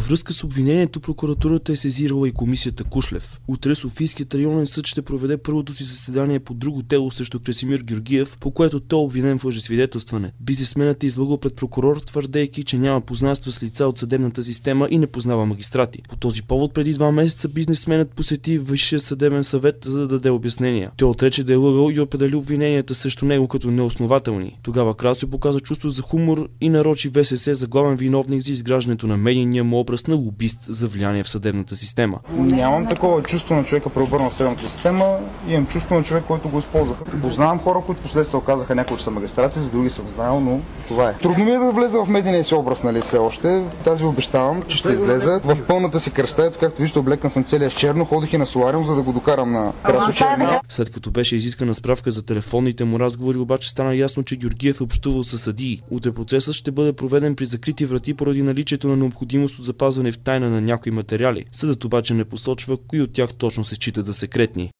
връзка с обвинението прокуратурата е сезирала и комисията Кушлев. Утре Софийският районен съд ще проведе първото си заседание по друго дело срещу Красимир Георгиев, по което той е обвинен в лъжесвидетелстване. Бизнесменът е излъгал пред прокурор, твърдейки, че няма познанства с лица от съдебната система и не познава магистрати. По този повод преди 2 месеца бизнесменът посети Висшия съдебен съвет, за да даде обяснения. Той отрече да е лъгал и определи обвиненията срещу него като неоснователни. Тогава Красьо показа чувство за хумор и нарочи ВСС за главен виновник за изграждането на медийния му образ на лобист за влияние в съдебната система. Нямам такова чувство на човека, преобърнал съдебната система, имам чувство на човек, който го използваха. Познавам хора, които последствие оказаха някои, че са магистрати, за други съм знаел, но това е. Трудно ми е да влеза в медийния си образ, нали, все още. Аз ви обещавам, че ще излеза в пълната си кръста. Ето, както виждате, облекна съм целия с черно, ходих и на солариум, за да го докарам на Красьо черно. След като беше изискана справка за телефонните му разговори, обаче стана ясно, че Георгиев е общувал с съдии. Утре процесът ще бъде проведен при закрити врати поради наличието на необходимост от запазване в тайна на някои материали. Съдът обаче не посочва кои от тях точно се считат за секретни.